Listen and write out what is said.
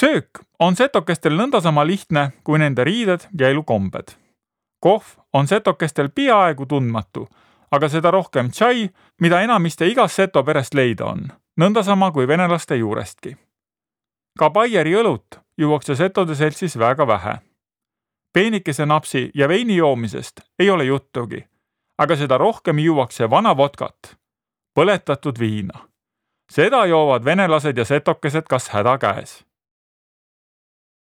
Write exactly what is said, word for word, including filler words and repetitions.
söök on setokestel nõnda sama lihtne kui nende riided ja elukombed. Kohv on setokestel peaaegu tundmatu, aga seda rohkem tšai, mida enamiste igas seto perest leida on, nõnda sama kui venelaste juurestki. Ka Baieri õlut juuakse setode seltsis väga vähe. Peenikese napsi ja veini joomisest ei ole juttugi, aga seda rohkem juuakse vana vodkat, põletatud viina. Seda joovad venelased ja setokesed kas häda käes.